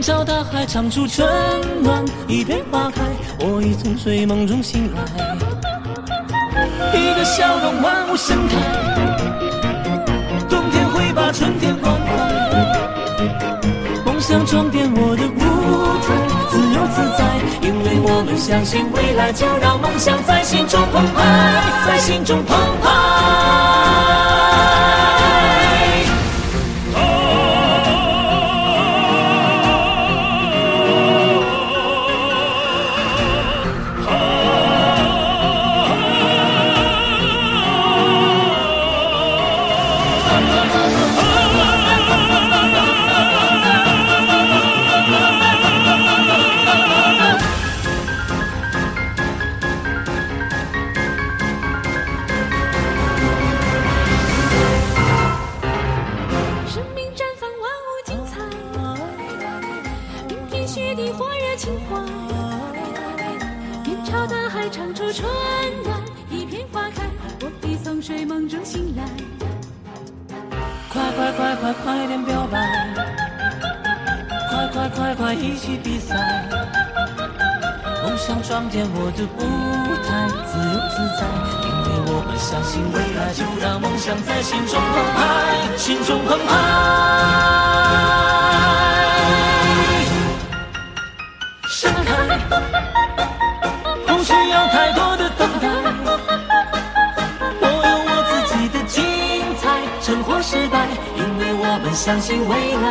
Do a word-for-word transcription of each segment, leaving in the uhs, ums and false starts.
朝大海长出春暖，一片花开，我已从睡梦中醒来。一个笑容万物盛开，冬天会把春天关怀。梦想装点我的舞台，自由自在，因为我们相信未来，就让梦想在心中澎湃，在心中澎湃。 唱出春暖，一片花开，我已从睡梦中醒来。 快快快快快点表白，快快快快一起比赛。梦想装点我的舞台，自由自在，因为我们相信未来，就让梦想在心中澎湃，心中澎湃。盛开，不需要太多的等待，我有我自己的精彩，成或失败，因为我们相信未来。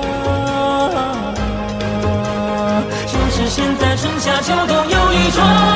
就是现在，春夏秋冬有一种